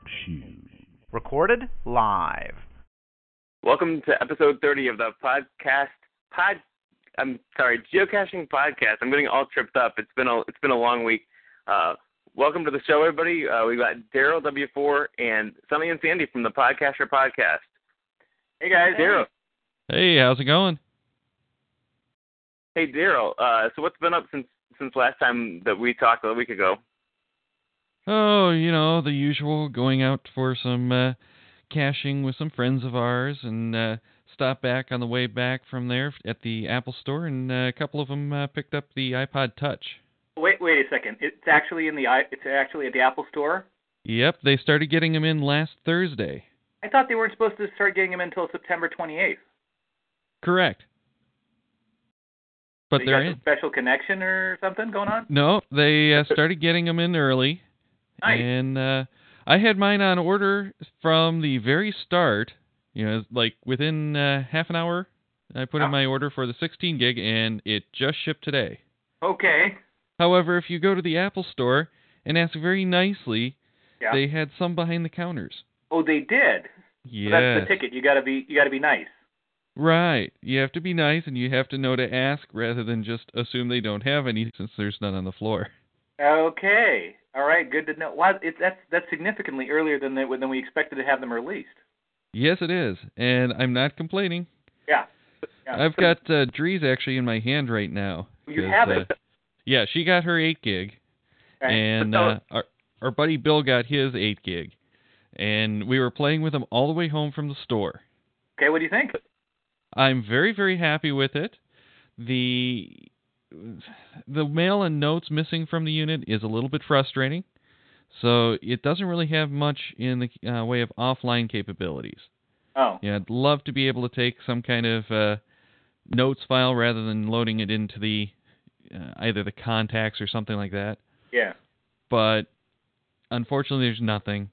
Recorded live. Welcome to episode 30 of the geocaching podcast. I'm getting all tripped up. It's been a long week. Welcome to the show, everybody. We got Daryl W4 and Sonny and Sandy from the Podcaster Podcast. Hey guys, Daryl. Hey, how's it going? Hey Daryl. So what's been up since last time that we talked a week ago? Oh, you know, the usual, going out for some caching with some friends of ours, and stopped back on the way back from there at the Apple Store, and a couple of them picked up the iPod Touch. Wait a second. It's actually at the Apple Store? Yep, they started getting them in last Thursday. I thought they weren't supposed to start getting them until September 28th. Correct. But so they're in. Special connection or something going on? No, they started getting them in early. Nice. And I had mine on order from the very start. You know, like within half an hour, I put in my order for the 16 gig, and it just shipped today. Okay. However, if you go to the Apple Store and ask very nicely, they had some behind the counters. Oh, they did? Yes. So that's the ticket. You gotta be nice. Right. You have to be nice, and you have to know to ask rather than just assume they don't have any, since there's none on the floor. Okay. All right. Good to know. Wow, that's significantly earlier than we expected to have them released. Yes, it is, and I'm not complaining. Yeah. I've got Drees actually in my hand right now. You have it? Yeah, she got her 8 gig, and our buddy Bill got his 8 gig, and we were playing with them all the way home from the store. Okay, what do you think? I'm very, very happy with it. The mail and notes missing from the unit is a little bit frustrating, so it doesn't really have much in the way of offline capabilities. Oh. Yeah, I'd love to be able to take some kind of notes file rather than loading it into the either the contacts or something like that. Yeah. But unfortunately, there's nothing.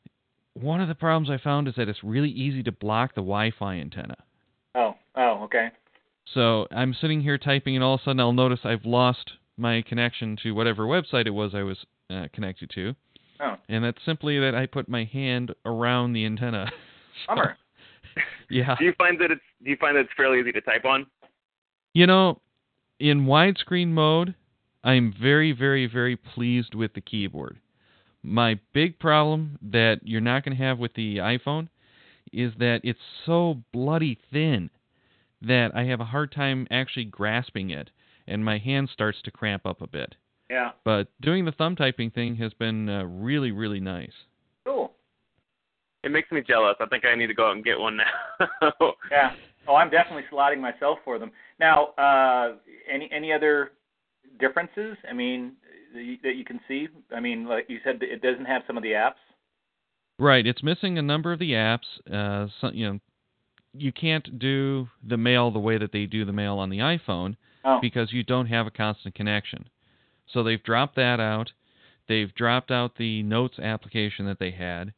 One of the problems I found is that it's really easy to block the Wi-Fi antenna. Oh, okay. So I'm sitting here typing, and all of a sudden I'll notice I've lost my connection to whatever website it was I was connected to. Oh. And that's simply that I put my hand around the antenna. Bummer. Yeah. Do you find that it's fairly easy to type on? You know, in widescreen mode, I'm very, very, very pleased with the keyboard. My big problem that you're not going to have with the iPhone is that it's so bloody thin that I have a hard time actually grasping it, and my hand starts to cramp up a bit. Yeah. But doing the thumb typing thing has been really, really nice. Cool. It makes me jealous. I think I need to go out and get one now. Yeah. Oh, I'm definitely slotting myself for them. Now, any other differences? I mean, that you can see? I mean, like you said, it doesn't have some of the apps? Right. It's missing a number of the apps. You can't do the mail the way that they do the mail on the iPhone because you don't have a constant connection. So they've dropped that out. They've dropped out the Notes application that they had.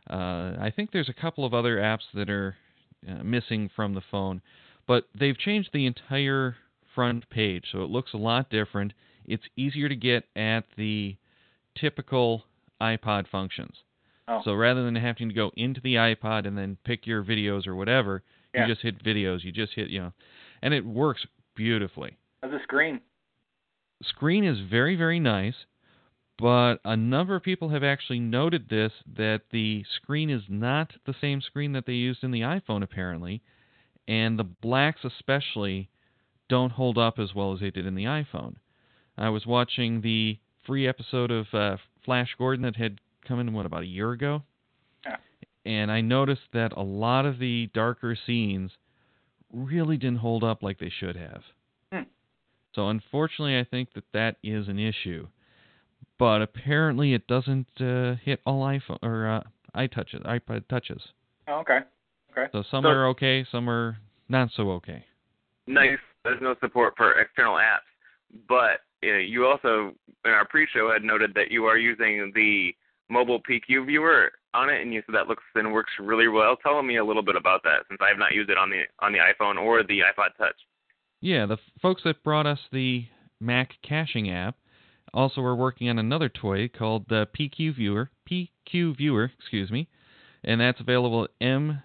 I think there's a couple of other apps that are missing from the phone. But they've changed the entire front page, so it looks a lot different. It's easier to get at the typical iPod functions. Oh. So rather than having to go into the iPod and then pick your videos or whatever, you just hit videos. You just hit, and it works beautifully. How's the screen? Screen is very, very nice, but a number of people have actually noted this, that the screen is not the same screen that they used in the iPhone, apparently, and the blacks especially don't hold up as well as they did in the iPhone. I was watching the free episode of Flash Gordon that had come in, about a year ago? Yeah. And I noticed that a lot of the darker scenes really didn't hold up like they should have. So unfortunately, I think that is an issue. But apparently it doesn't hit all iPhone or iPod touches. Oh, okay. So some are okay, some are not so okay. Nice. There's no support for external apps. But you also, in our pre-show, had noted that you are using the mobile PQ viewer on it, and you said that looks and works really well. Tell me a little bit about that, since I have not used it on the iPhone or the iPod Touch. Yeah, the folks that brought us the Mac caching app also were working on another toy called the PQ Viewer, Viewer, and that's available at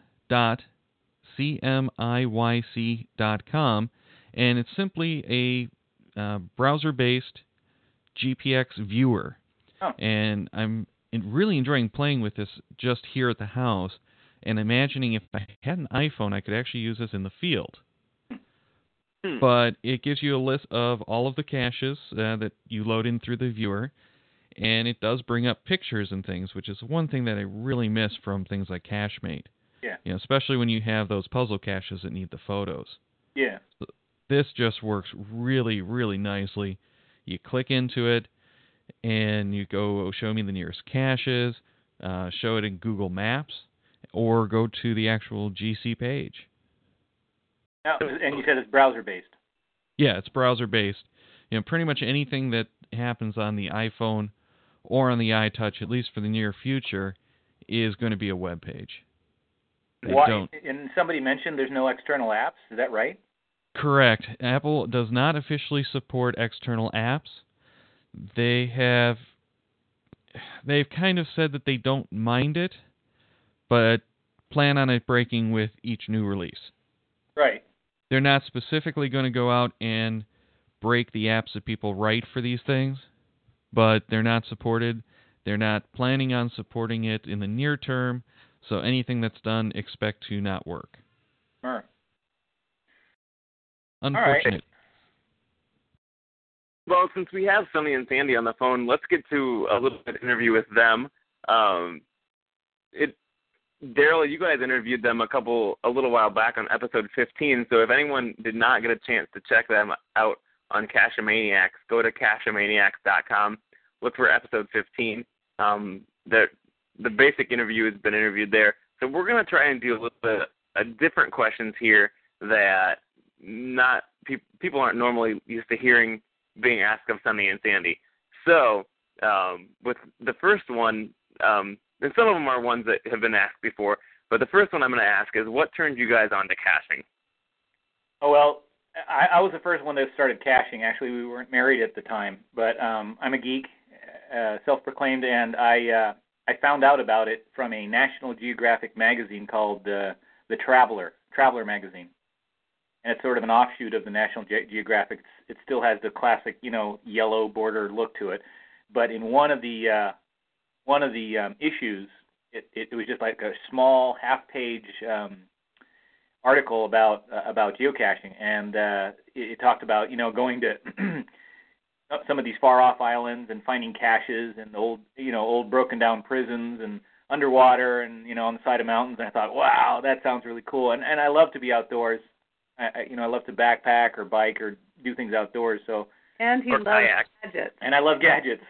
m.cmiyc.com, and it's simply a browser-based GPX viewer. Oh. And I'm really enjoying playing with this just here at the house, and imagining if I had an iPhone, I could actually use this in the field. But it gives you a list of all of the caches that you load in through the viewer, and it does bring up pictures and things, which is one thing that I really miss from things like CacheMate. Yeah. Especially when you have those puzzle caches that need the photos. Yeah. This just works really, really nicely. You click into it, and you go show me the nearest caches, show it in Google Maps, or go to the actual GC page. Now, and you said it's browser-based. Yeah, it's browser-based. Pretty much anything that happens on the iPhone or on the iTouch, at least for the near future, is going to be a web page. And somebody mentioned there's no external apps. Is that right? Correct. Apple does not officially support external apps. They've kind of said that they don't mind it, but plan on it breaking with each new release. Right. They're not specifically going to go out and break the apps that people write for these things, but they're not supported. They're not planning on supporting it in the near term, so anything that's done, expect to not work. Sure. Unfortunate. All right. Well, since we have Sunny and Sandy on the phone, let's get to a little bit of interview with them. Daryl, you guys interviewed them a little while back on episode 15, so if anyone did not get a chance to check them out on Cache-A-Maniacs, go to cacheamaniacs.com, look for episode 15. The basic interview has been interviewed there. So we're going to try and do a little bit of different questions here that not people aren't normally used to hearing being asked of Sunny and Sandy. So with the first one, and some of them are ones that have been asked before, but the first one I'm going to ask is, what turned you guys on to caching? Oh, well, I was the first one that started caching. Actually, we weren't married at the time, but I'm a geek, self-proclaimed, and I found out about it from a National Geographic magazine called the Traveler magazine. And it's sort of an offshoot of the National Geographic. It still has the classic, yellow border look to it. But in one of the issues, it was just like a small half-page article about geocaching, and it talked about going to some of these far-off islands and finding caches and old broken-down prisons and underwater and on the side of mountains. And I thought, wow, that sounds really cool. And I love to be outdoors. I love to backpack or bike or do things outdoors. So and he loves gadgets. And I love gadgets.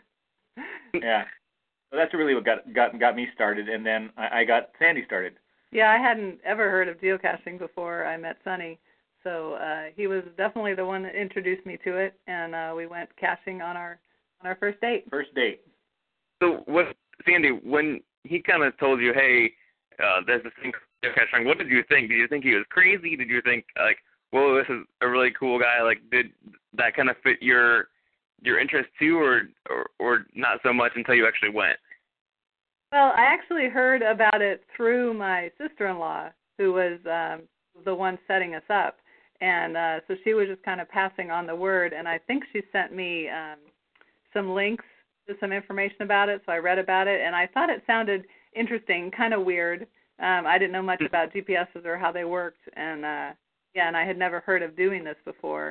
Yeah. So that's really what got me started, and then I got Sandy started. Yeah, I hadn't ever heard of geocaching before I met Sunny, so he was definitely the one that introduced me to it, and we went caching on our first date. First date. So, Sandy, when he kind of told you, hey, there's this thing called geocaching, what did you think? Did you think he was crazy? Did you think, like, whoa, this is a really cool guy? Like, did that kind of fit your interest too, or not so much until you actually went? Well, I actually heard about it through my sister-in-law, who was the one setting us up, and so she was just kind of passing on the word, and I think she sent me some links to some information about it, so I read about it, and I thought it sounded interesting, kind of weird. I didn't know much about GPSs or how they worked, and and I had never heard of doing this before.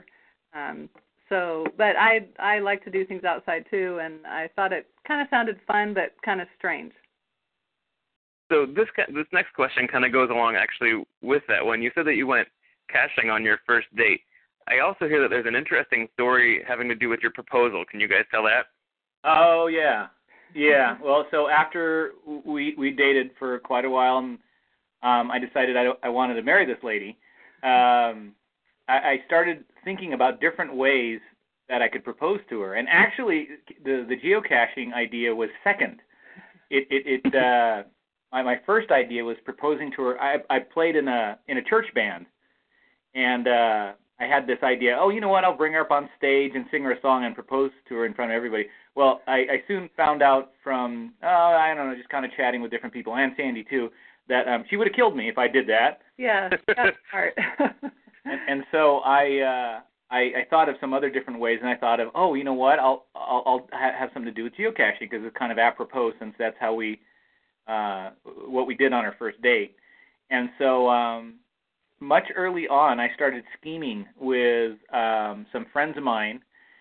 But I like to do things outside too, and I thought it kind of sounded fun, but kind of strange. So this next question kind of goes along actually with that one. You said that you went caching on your first date. I also hear that there's an interesting story having to do with your proposal. Can you guys tell that? Oh, yeah. Yeah. Well, so after we dated for quite a while, and I decided I wanted to marry this lady, I started thinking about different ways that I could propose to her. And actually, the geocaching idea was second. My first idea was proposing to her. I played in a church band, and had this idea, oh, you know what, I'll bring her up on stage and sing her a song and propose to her in front of everybody. Well, I soon found out from, I don't know, just kind of chatting with different people, and Sandy too, that she would have killed me if I did that. Yeah, that's smart. and so I thought of some other different ways, and I thought of, oh, you know what, I'll have something to do with geocaching, because it's kind of apropos, since that's how what we did on our first date. And so much early on, I started scheming with some friends of mine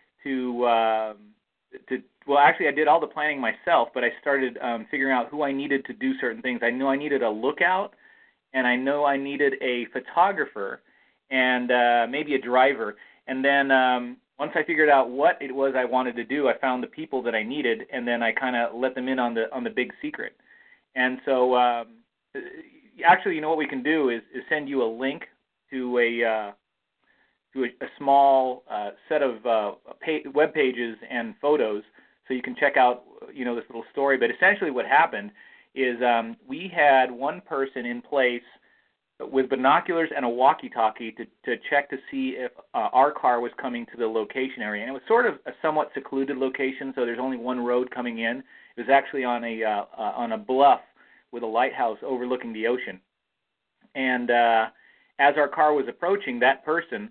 well, actually, I did all the planning myself, but I started figuring out who I needed to do certain things. I knew I needed a lookout, and I know I needed a photographer, and maybe a driver. And then once I figured out what it was I wanted to do, I found the people that I needed, and then I kind of let them in on the big secret. And so actually, you know what we can do is send you a link to a small set of web pages and photos, so you can check out this little story. But essentially, what happened is we had one person in place with binoculars and a walkie-talkie to check to see if our car was coming to the location area, and it was sort of a somewhat secluded location, so there's only one road coming in. It was actually on a bluff with a lighthouse overlooking the ocean. And as our car was approaching, that person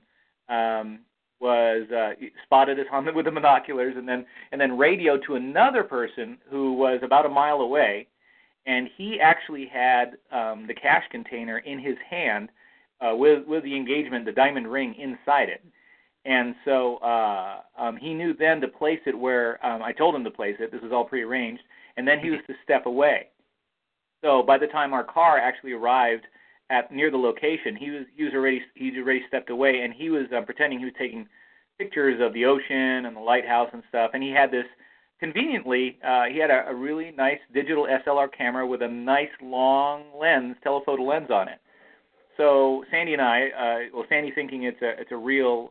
spotted us with the binoculars, and then radioed to another person who was about a mile away, and he actually had the cache container in his hand with the engagement, the diamond ring inside it. And so he knew then to place it where I told him to place it. This was all prearranged, and then he was to step away. So by the time our car actually arrived near the location, he'd already stepped away, and he was pretending he was taking pictures of the ocean and the lighthouse and stuff. And he had this, conveniently, he had a really nice digital SLR camera with a nice long lens, telephoto lens on it. So Sandy and I, Sandy thinking it's a real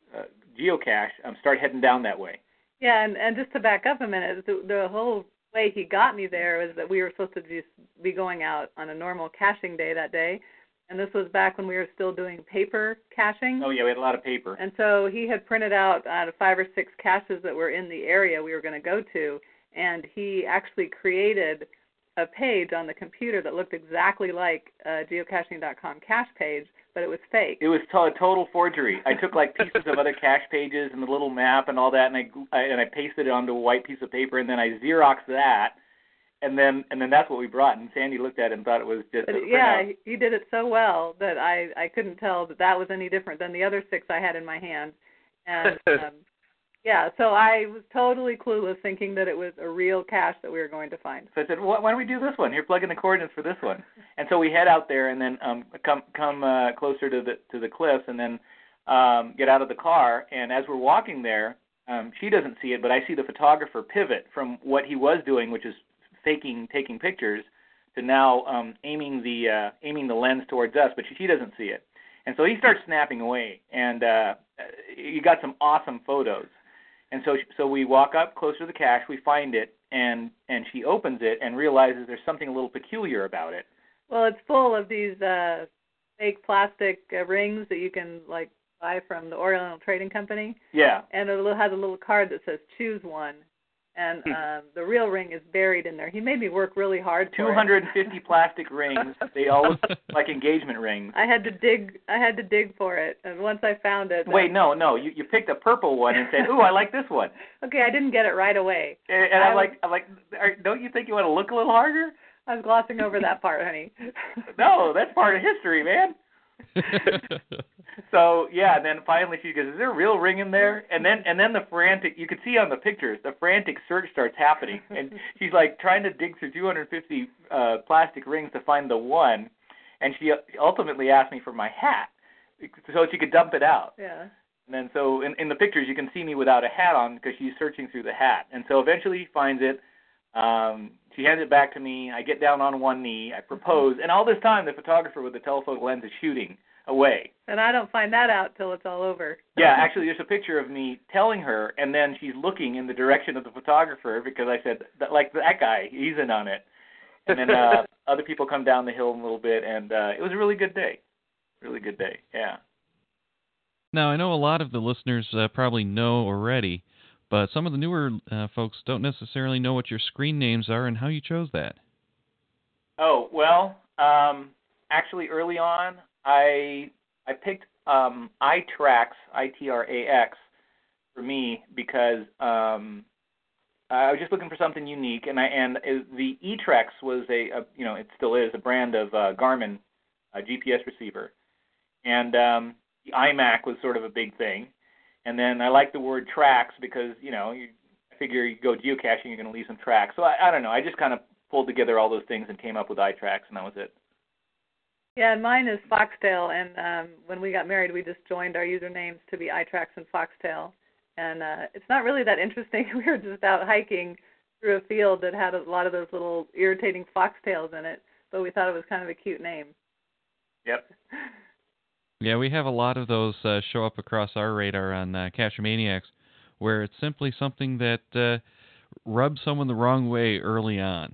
geocache, start heading down that way. Yeah, and just to back up a minute, the whole way he got me there was that we were supposed to just be going out on a normal caching day that day, and this was back when we were still doing paper caching. Oh yeah, we had a lot of paper. And so he had printed out 5 or 6 caches that were in the area we were going to go to, and he actually created a page on the computer that looked exactly like a geocaching.com cache page, but it was fake. It was a total forgery. I took like pieces of other cache pages and the little map and all that, and I pasted it onto a white piece of paper, and then I Xeroxed that, and then that's what we brought. And Sandy looked at it and thought it was just. Yeah, he did it so well that I couldn't tell that was any different than the other 6 I had in my hand, and. Yeah, so I was totally clueless, thinking that it was a real cache that we were going to find. So I said, why don't we do this one? Here, plug in the coordinates for this one. And so we head out there, and then come closer to the cliffs, and then get out of the car. And as we're walking there, she doesn't see it, but I see the photographer pivot from what he was doing, which is taking pictures, to now aiming the lens towards us, but she doesn't see it. And so he starts snapping away, and you got some awesome photos. And so we walk up closer to the cache, we find it, and she opens it and realizes there's something a little peculiar about it. Well, it's full of these fake plastic rings that you can buy from the Oriental Trading Company. Yeah. And it has a little card that says choose one. And the real ring is buried in there. He made me work really hard for 250 plastic rings. They all look like engagement rings. I had to dig for it, and once I found it. Wait, no. You picked a purple one and said, "Ooh, I like this one." Okay, I didn't get it right away. And I'm like, don't you think you want to look a little harder? I was glossing over that part, honey. No, that's part of history, man. So yeah, and then finally she goes, "Is there a real ring in there?" And then the frantic, you could see on the pictures, the frantic search starts happening, and she's like trying to dig through 250 plastic rings to find the one, and she ultimately asked me for my hat so she could dump it out. Yeah. And then so in the pictures you can see me without a hat on because she's searching through the hat, and so eventually she finds it. She hands it back to me. I get down on one knee. I propose, and all this time the photographer with the telephoto lens is shooting away. And I don't find that out till it's all over. Yeah, actually, there's a picture of me telling her, and then she's looking in the direction of the photographer because I said, like that guy, he's in on it. And then other people come down the hill a little bit, and it was a really good day. Really good day, yeah. Now, I know a lot of the listeners probably know already, but some of the newer folks don't necessarily know what your screen names are and how you chose that. Oh, well, actually early on, I picked iTrax, I-T-R-A-X, for me because I was just looking for something unique, and the eTrax was it still is a brand of Garmin GPS receiver, and the iMac was sort of a big thing, and then I like the word tracks because I figure you go geocaching, you're going to leave some tracks. So I don't know, I just kind of pulled together all those things and came up with iTrax, and that was it. Yeah, mine is Foxtail, and when we got married, we just joined our usernames to be iTrax and Foxtail. And it's not really that interesting. We were just out hiking through a field that had a lot of those little irritating foxtails in it, but we thought it was kind of a cute name. Yep. Yeah, we have a lot of those show up across our radar on Cache Maniacs, where it's simply something that rubs someone the wrong way early on.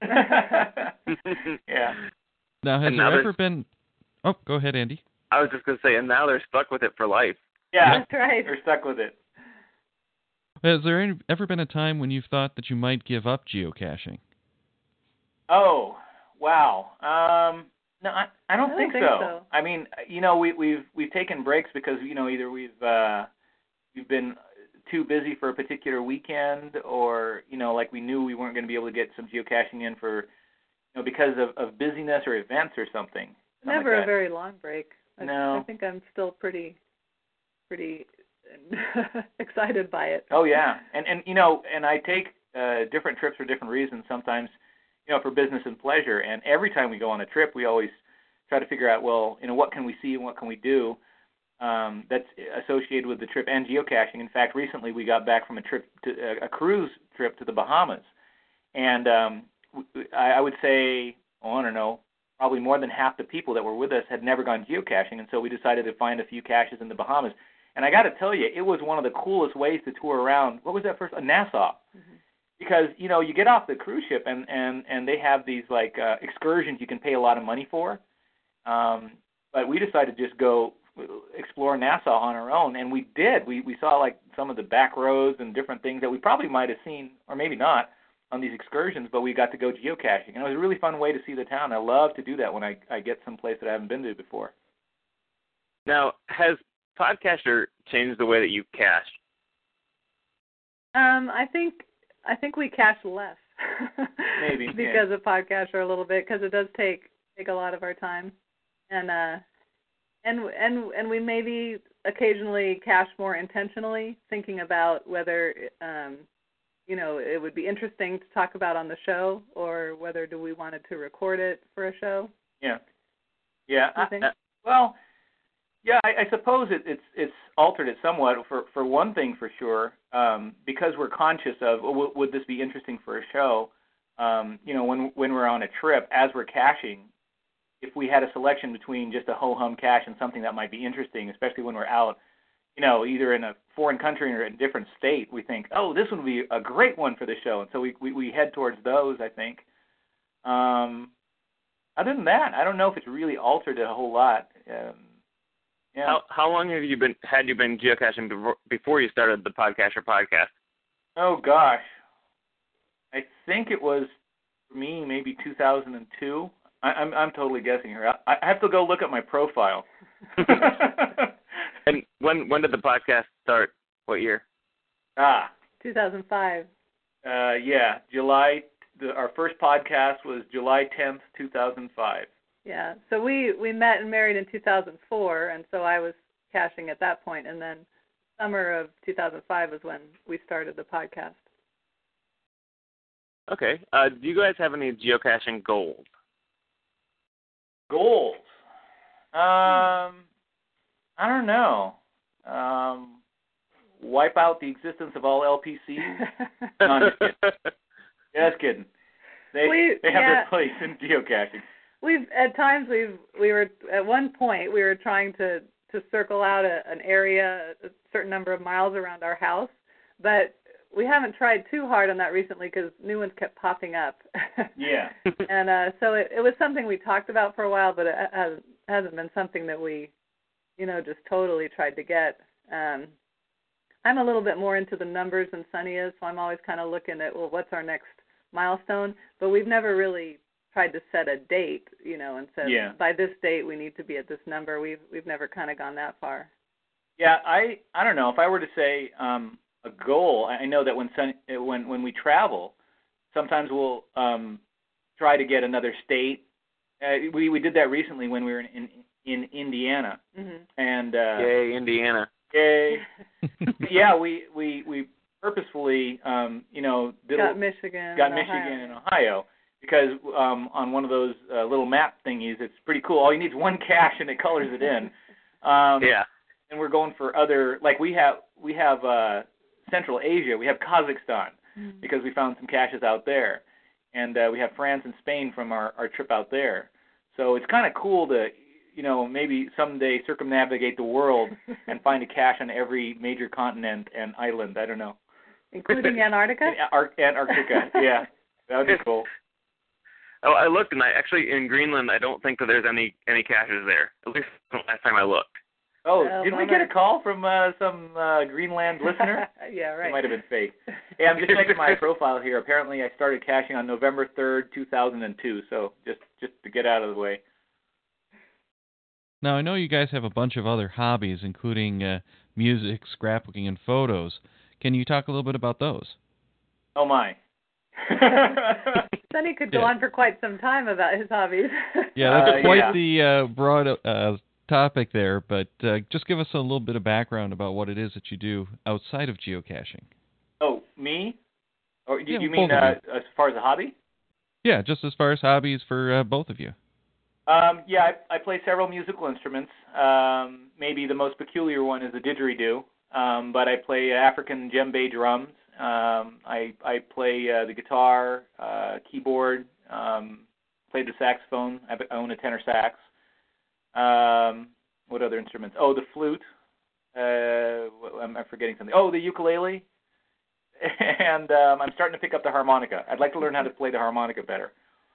Yeah. Now, has there ever been... Oh, go ahead, Andy. I was just going to say, and now they're stuck with it for life. Yeah, that's right. They're stuck with it. Has there ever been a time when you've thought that you might give up geocaching? Oh, wow. No, I don't think so. I mean, we've taken breaks because either we've been too busy for a particular weekend, or like we knew we weren't going to be able to get some geocaching in for because of busyness or events or something. Never like a very long break. No. I think I'm still pretty excited by it. Oh yeah, and I take different trips for different reasons. Sometimes, for business and pleasure. And every time we go on a trip, we always try to figure out, well, what can we see and what can we do that's associated with the trip and geocaching. In fact, recently we got back from a cruise trip to the Bahamas, and I would say, I don't know, probably more than half the people that were with us had never gone geocaching, and so we decided to find a few caches in the Bahamas. And I got to tell you, it was one of the coolest ways to tour around. What was that first? Nassau. Mm-hmm. Because, you get off the cruise ship and they have these, excursions you can pay a lot of money for. But we decided to just go explore Nassau on our own, and we did. We saw, some of the back roads and different things that we probably might have seen, or maybe not, on these excursions, but we got to go geocaching. And it was a really fun way to see the town. I love to do that when I get someplace that I haven't been to before. Now, has Podcaster changed the way that you cache? I think we cache less. Maybe because of Podcaster a little bit, because it does take a lot of our time, and we maybe occasionally cache more intentionally, thinking about whether it would be interesting to talk about on the show, or whether do we wanted to record it for a show. Yeah. Well. Yeah, I suppose it's altered it somewhat. For one thing, for sure, because we're conscious of would this be interesting for a show. When we're on a trip, as we're caching, if we had a selection between just a ho-hum cache and something that might be interesting, especially when we're out, either in a foreign country or in a different state, we think, oh, this would be a great one for the show, and so we head towards those, I think. Other than that, I don't know if it's really altered it a whole lot. Yeah. How long had you been geocaching before you started the Podcaster podcast? Oh gosh, I think it was for me maybe 2002. I'm totally guessing here. I have to go look at my profile. And when did the podcast start? What year? 2005. Yeah, July. Our first podcast was July 10th, 2005. Yeah, so we met and married in 2004, and so I was caching at that point, and then summer of 2005 was when we started the podcast. Okay. Do you guys have any geocaching goals? Goals? I don't know. Wipe out the existence of all LPCs? No, I'm just kidding. Yeah, just kidding. They have their place in geocaching. We were at one point we were trying to circle out an area a certain number of miles around our house, but we haven't tried too hard on that recently because new ones kept popping up. Yeah. And so it was something we talked about for a while, but it hasn't been something that we just totally tried to get. I'm a little bit more into the numbers than Sunny is, so I'm always kind of looking at, well, what's our next milestone? But we've never really tried to set a date, and said by this date we need to be at this number. We've never kind of gone that far. Yeah, I don't know. If I were to say a goal, I know that when we travel, sometimes we'll try to get another state. We did that recently when we were in Indiana, and yay, Indiana! Yay! Yeah, we purposefully got Michigan and Ohio because on one of those little map thingies, it's pretty cool. All you need is one cache and it colors it in. Yeah. And we're going for other, like we have Central Asia, we have Kazakhstan because we found some caches out there, and we have France and Spain from our trip out there. So it's kind of cool to maybe someday circumnavigate the world and find a cache on every major continent and island. I don't know. Including Antarctica? Antarctica, yeah. That would be cool. Oh, I looked, and actually in Greenland, I don't think that there's any caches there. At least the last time I looked. Oh, didn't we get a call from some Greenland listener? Yeah, right. It might have been fake. Hey, I'm just checking my profile here. Apparently, I started caching on November 3rd, 2002. So just to get out of the way. Now, I know you guys have a bunch of other hobbies, including music, scrapbooking, and photos. Can you talk a little bit about those? Oh, my. Sunny could go on for quite some time about his hobbies. Yeah, that's quite the broad topic there, but just give us a little bit of background about what it is that you do outside of geocaching. Oh, me? Or you mean as far as a hobby? Yeah, just as far as hobbies for both of you. Yeah, I play several musical instruments. Maybe the most peculiar one is the didgeridoo, but I play African djembe drums. I play the guitar, keyboard, play the saxophone. I own a tenor sax. What other instruments? Oh, the flute. I'm forgetting something. Oh, the ukulele. And I'm starting to pick up the harmonica. I'd like to learn how to play the harmonica better.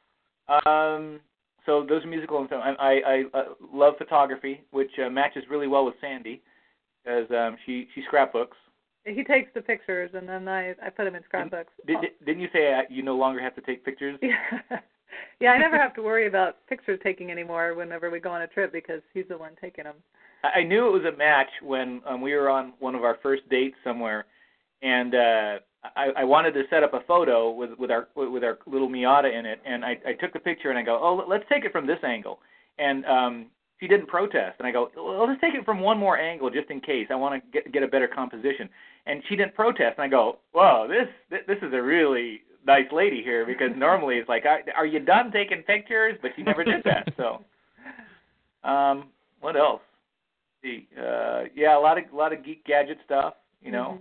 So those are musical instruments. I love photography, which matches really well with Sandy, because she scrapbooks. He takes the pictures, and then I put them in scrapbooks. Didn't you say you no longer have to take pictures? Yeah, I never have to worry about pictures taking anymore whenever we go on a trip because he's the one taking them. I knew it was a match when we were on one of our first dates somewhere, and I wanted to set up a photo with our little Miata in it, and I took the picture and I go, oh, let's take it from this angle, and she didn't protest, and I go, well, let's take it from one more angle just in case. I want to get a better composition, and she didn't protest, and I go, whoa, this is a really nice lady here, because normally it's like, are you done taking pictures? But she never did that. So, what else? See, yeah, a lot of geek gadget stuff, you know.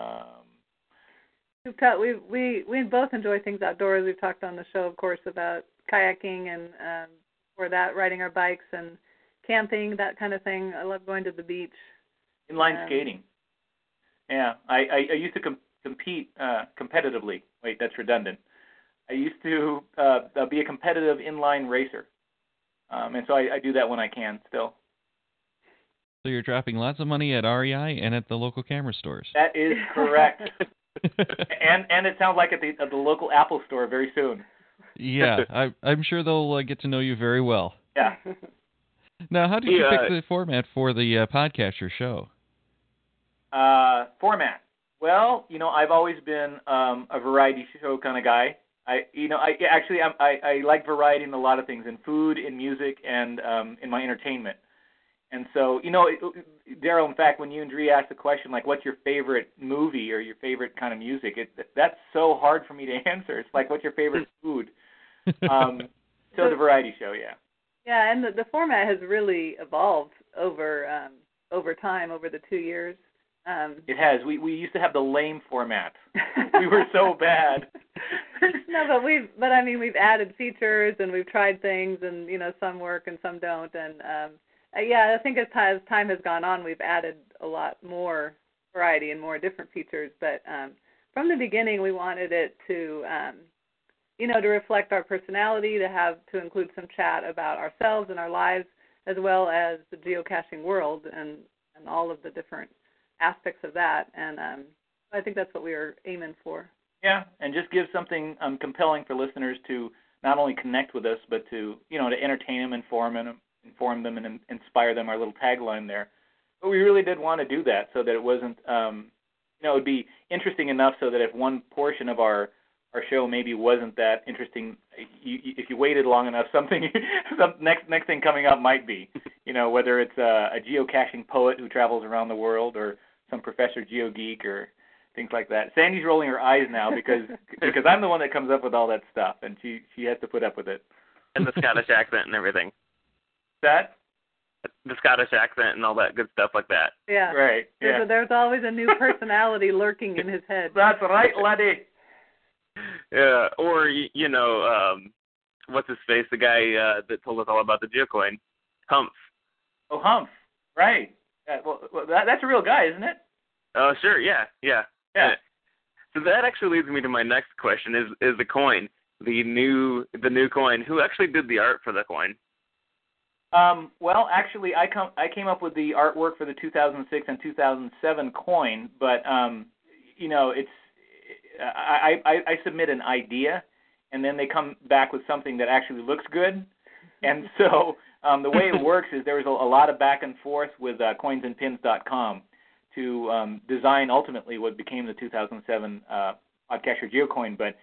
We both enjoy things outdoors. We've talked on the show, of course, about kayaking and for that, riding our bikes and camping, that kind of thing. I love going to the beach. Inline skating. Yeah, I used to compete competitively. Wait, that's redundant. I used to be a competitive inline racer, and so I do that when I can still. So you're dropping lots of money at REI and at the local camera stores. That is correct. and it sounds like at the local Apple store very soon. Yeah, I'm sure they'll get to know you very well. Yeah. Now, how did you pick the format for the podcast or show? Format. Well, you know, I've always been a variety show kind of guy. I like variety in a lot of things, in food, in music, and in my entertainment. And so, you know, Daryl, in fact, when you and Dree asked the question, like, what's your favorite movie or your favorite kind of music, that's so hard for me to answer. It's like, what's your favorite food? So the variety show, yeah. Yeah, and the format has really evolved over time, over the 2 years. It has. We used to have the lame format. We were so bad. No, but we've added features and we've tried things, and you know, some work and some don't, and yeah, I think as time has gone on, we've added a lot more variety and more different features. But from the beginning, we wanted it to, you know, to reflect our personality, to include some chat about ourselves and our lives, as well as the geocaching world and all of the different aspects of that. And I think that's what we were aiming for. Yeah, and just give something compelling for listeners to not only connect with us, but to to entertain them, inform them, and inspire them. Our little tagline there. But we really did want to do that so that it wasn't, it would be interesting enough so that if one portion of our show maybe wasn't that interesting, if you waited long enough, some next thing coming up might be, whether it's a geocaching poet who travels around the world or some Professor GeoGeek or things like that. Sandy's rolling her eyes now because I'm the one that comes up with all that stuff, and she has to put up with it. And the Scottish accent and everything. That? The Scottish accent and all that good stuff like that. Yeah. Right. Yeah. There's always a new personality lurking in his head. That's right, laddie. Yeah, or, what's his face, the guy that told us all about the geocoin, Humph. Oh, Humph, right. Well, that's a real guy, isn't it? Oh, sure, yeah. So that actually leads me to my next question, is the coin, the new coin. Who actually did the art for the coin? Well, actually, I came up with the artwork for the 2006 and 2007 coin, but, it's I submit an idea, and then they come back with something that actually looks good. And so the way it works is there was a lot of back and forth with coinsandpins.com to design ultimately what became the 2007 Podcasher Geocoin. But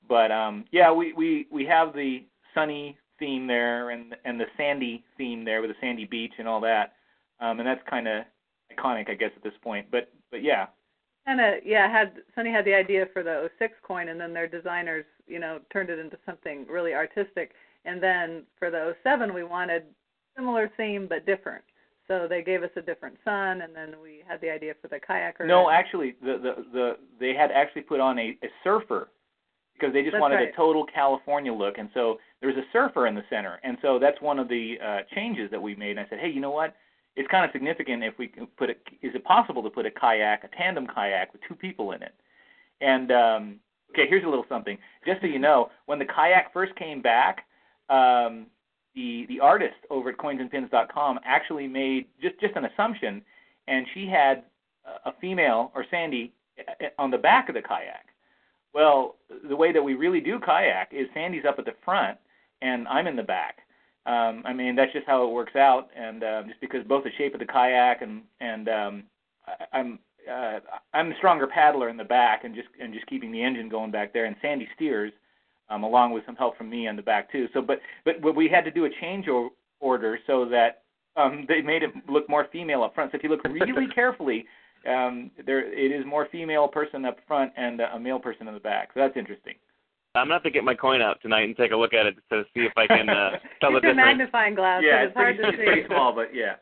we have the sunny theme there and the sandy theme there with the sandy beach and all that, and that's kind of iconic, I guess, at this point. But yeah. Sunny had the idea for the 06 coin, and then their designers, turned it into something really artistic. And then for the 07, we wanted similar theme but different. So they gave us a different sun, and then we had the idea for the kayaker. No, actually, they had actually put on a surfer because they just wanted a total California look, and so there was a surfer in the center. And so that's one of the changes that we made. And I said, hey, you know what? It's kind of significant if we can put is it possible to put a tandem kayak with two people in it? And, okay, here's a little something. Just so you know, when the kayak first came back, the artist over at coinsandpins.com actually made just an assumption, and she had a female, or Sandy, on the back of the kayak. Well, the way that we really do kayak is Sandy's up at the front, and I'm in the back. That's just how it works out, and just because both the shape of the kayak and I'm the stronger paddler in the back, and just keeping the engine going back there, and Sandy steers, along with some help from me on the back too. So, but we had to do a change order so that they made it look more female up front. So if you look really carefully, it is more female person up front and a male person in the back. So that's interesting. I'm going to have to get my coin out tonight and take a look at it to see if I can tell the difference. It's a magnifying glass, yeah, so it's hard to see. It's pretty small, but yeah.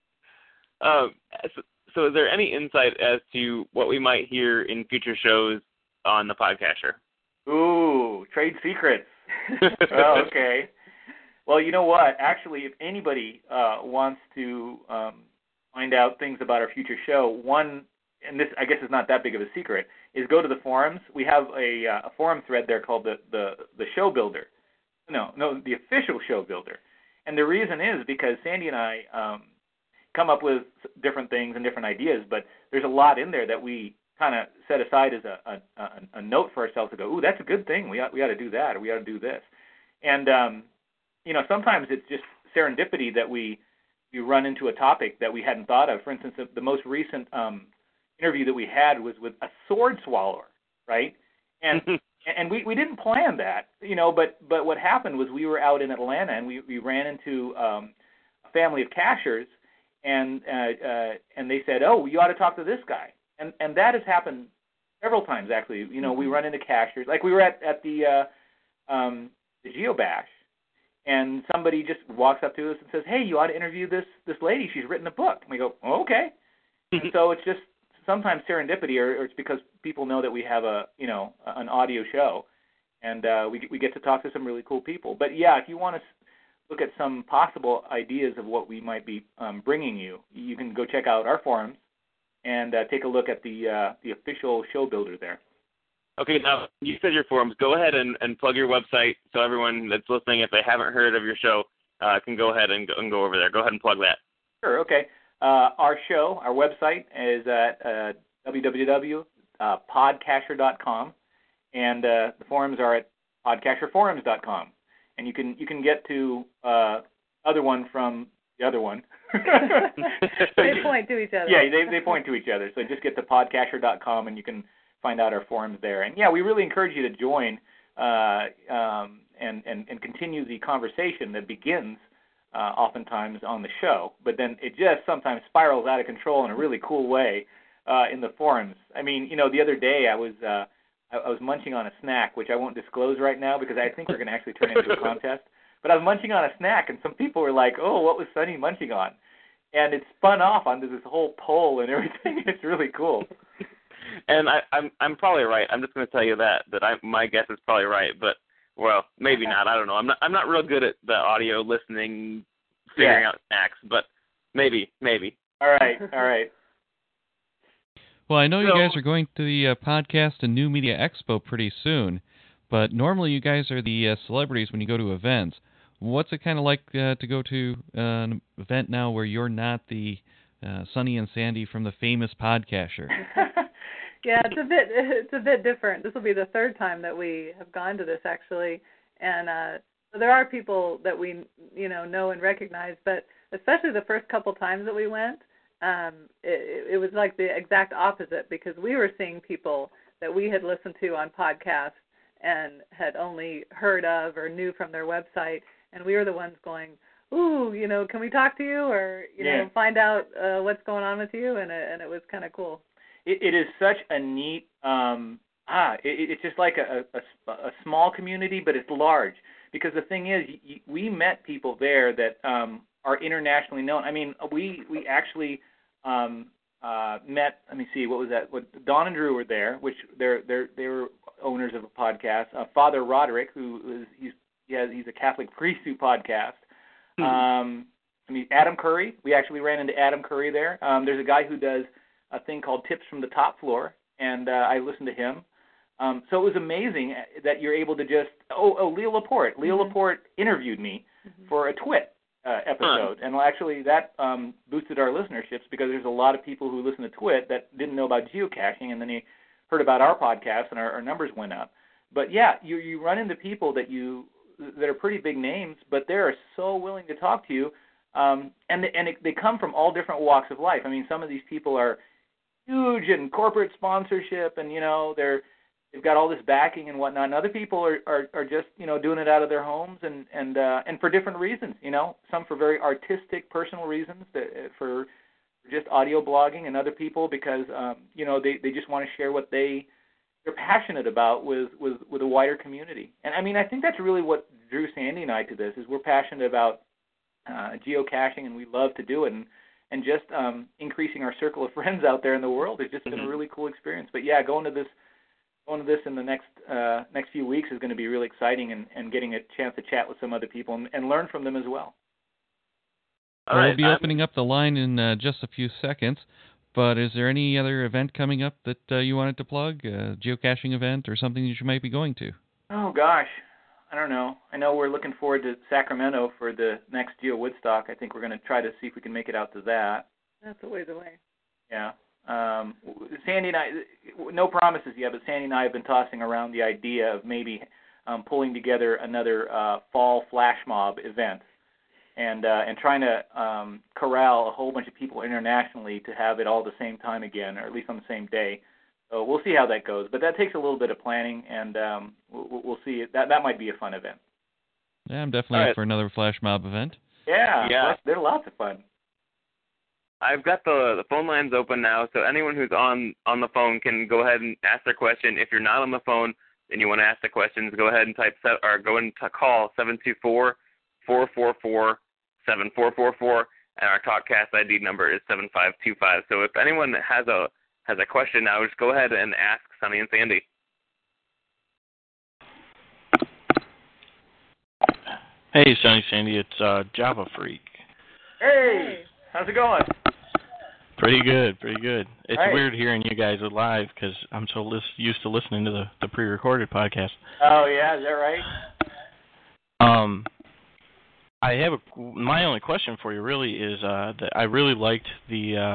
So is there any insight as to what we might hear in future shows on the Podcasher? Ooh, trade secrets. Oh, okay. Well, you know what? Actually, if anybody wants to find out things about our future show, one, and this I guess is not that big of a secret, is go to the forums. We have a forum thread there called the Show Builder. No, the official Show Builder. And the reason is because Sandy and I come up with different things and different ideas, but there's a lot in there that we kind of set aside as a note for ourselves to go, ooh, that's a good thing. We ought to do that, or we ought to do this. And sometimes it's just serendipity that we run into a topic that we hadn't thought of. For instance, the most recent interview that we had was with a sword swallower, right? And and we didn't plan that, but what happened was we were out in Atlanta, and we ran into a family of cachers, and they said, oh, you ought to talk to this guy. And that has happened several times, actually. We run into cachers. Like we were at the GeoBash, and somebody just walks up to us and says, hey, you ought to interview this lady. She's written a book. And we go, oh, okay. And so it's just sometimes serendipity, or it's because people know that we have an audio show, and we get to talk to some really cool people. But, yeah, if you want to look at some possible ideas of what we might be bringing you, you can go check out our forums and take a look at the official Show Builder there. Okay, now you said your forums. Go ahead and plug your website so everyone that's listening, if they haven't heard of your show, can go ahead and go over there. Go ahead and plug that. Sure. Okay. Our show, our website is at www.podcasher.com, and the forums are at podcasherforums.com. And you can get to other one from the other one. They point to each other. Yeah, they point to each other. So just get to podcasher.com, and you can find out our forums there. And yeah, we really encourage you to join and continue the conversation that begins oftentimes on the show, but then it just sometimes spirals out of control in a really cool way in the forums. I mean, the other day I was munching on a snack, which I won't disclose right now because I think we're going to actually turn it into a contest. But I was munching on a snack, and some people were like, "Oh, what was Sonny munching on?" And it spun off onto this whole poll and everything. It's really cool. And I'm probably right. I'm just going to tell you that my guess is probably right, but well, maybe not. I don't know. I'm not real good at the audio listening, figuring out snacks, but maybe. All right. Well, I know you guys are going to the Podcast and New Media Expo pretty soon, but normally you guys are the celebrities when you go to events. What's it kind of like to go to an event now where you're not the Sonny and Sandy from the famous Podcasher? Yeah, it's a bit different. This will be the third time that we have gone to this actually, and so there are people that we know and recognize, but especially the first couple times that we went, it was like the exact opposite because we were seeing people that we had listened to on podcasts and had only heard of or knew from their website, and we were the ones going, "Ooh, can we talk to you or find out what's going on with you?" And it was kind of cool. It is such a neat. It's just like a small community, but it's large because the thing is, we met people there that are internationally known. I mean, we actually met. Let me see, what was that? Don and Drew were there, which they were owners of a podcast. Father Roderick, he's a Catholic priest who podcast. Adam Curry. We actually ran into Adam Curry there. There's a guy who does a thing called Tips from the Top Floor, and I listened to him. So it was amazing that you're able to just, Leo Laporte. Leo Laporte interviewed me for a Twit episode, and actually that boosted our listenerships because there's a lot of people who listen to Twit that didn't know about geocaching, and then they heard about our podcast, and our numbers went up. But yeah, you run into people that are pretty big names, but they are so willing to talk to you, and they come from all different walks of life. I mean, some of these people are huge in corporate sponsorship, and they've got all this backing and whatnot. And other people are just doing it out of their homes and for different reasons. Some for very artistic, personal reasons, for just audio blogging, and other people because they just want to share what they're passionate about with a wider community. And I mean, I think that's really what drew Sandy and I to this, is we're passionate about geocaching, and we love to do it. And just increasing our circle of friends out there in the world has just been a really cool experience. But yeah, going to this in the next few weeks is going to be really exciting, and getting a chance to chat with some other people and learn from them as well. We'll be opening up the line in just a few seconds, but is there any other event coming up that you wanted to plug, a geocaching event or something that you might be going to? Oh, gosh. I don't know. I know we're looking forward to Sacramento for the next Geo Woodstock. I think we're going to try to see if we can make it out to that. That's a ways away. Yeah. Sandy and I, no promises yet, but Sandy and I have been tossing around the idea of maybe pulling together another fall flash mob event and trying to corral a whole bunch of people internationally to have it all the same time again, or at least on the same day. So we'll see how that goes, but that takes a little bit of planning, and we'll see. That might be a fun event. Yeah, I'm definitely up for another flash mob event. Yeah. They're lots of fun. I've got the phone lines open now, so anyone who's on the phone can go ahead and ask their question. If you're not on the phone and you want to ask the questions, go ahead and go and call 724-444-7444, and our TalkCast ID number is 7525. So if anyone has a question now, just go ahead and ask Sonny and Sandy. Hey, Sonny, Sandy, it's Java Freak. Hey, how's it going? Pretty good. It's right. Weird hearing you guys live because I'm so used to listening to the pre-recorded podcast. Oh, yeah, is that right? my only question for you really is that I really liked the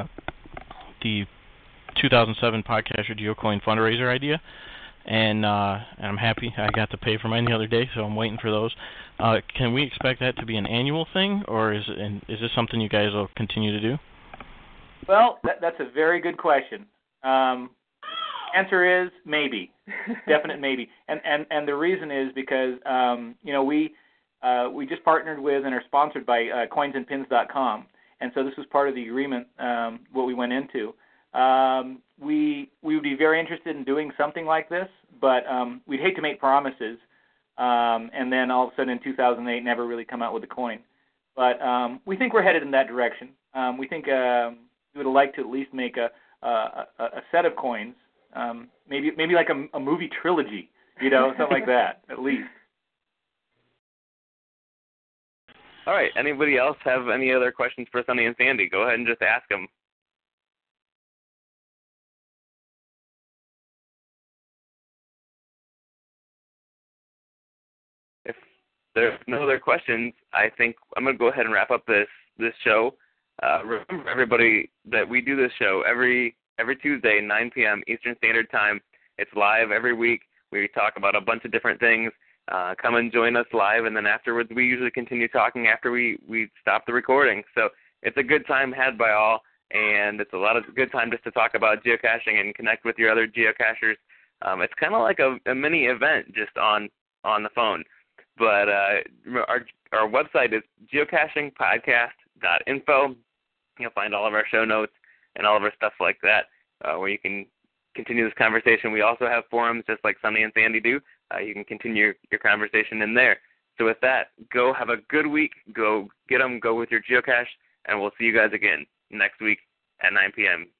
2007 Podcaster GeoCoin fundraiser idea, and I'm happy I got to pay for mine the other day, so I'm waiting for those. Can we expect that to be an annual thing, or is this something you guys will continue to do? Well, that's a very good question. Answer is maybe, definite maybe, and the reason is because we just partnered with and are sponsored by coinsandpins.com, and so this was part of the agreement what we went into. We would be very interested in doing something like this, but we'd hate to make promises and then all of a sudden in 2008 never really come out with a coin. But we think we're headed in that direction. We think we would like to at least make a set of coins, maybe like a movie trilogy, something like that, at least. All right. Anybody else have any other questions for Sunny and Sandy? Go ahead and just ask them. If there's no other questions, I think I'm going to go ahead and wrap up this show. Remember, everybody, that we do this show every Tuesday, 9 p.m. Eastern Standard Time. It's live every week. We talk about a bunch of different things. Come and join us live, and then afterwards we usually continue talking after we stop the recording. So it's a good time had by all, and it's a lot of good time just to talk about geocaching and connect with your other geocachers. It's kind of like a mini event just on the phone. But our website is geocachingpodcast.info. You'll find all of our show notes and all of our stuff like that, where you can continue this conversation. We also have forums just like Sunny and Sandy do. You can continue your conversation in there. So with that, go have a good week. Go get them. Go with your geocache, and we'll see you guys again next week at 9 p.m.